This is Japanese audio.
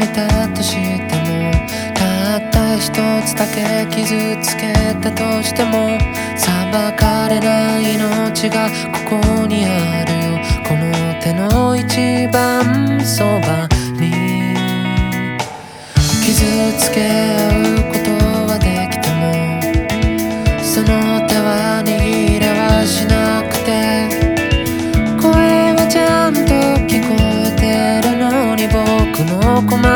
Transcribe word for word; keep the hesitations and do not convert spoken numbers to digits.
めたとしても、たった一つだけ傷つけたとしても、裁かれない命がここにあるよ。この手の一番そばに傷つけ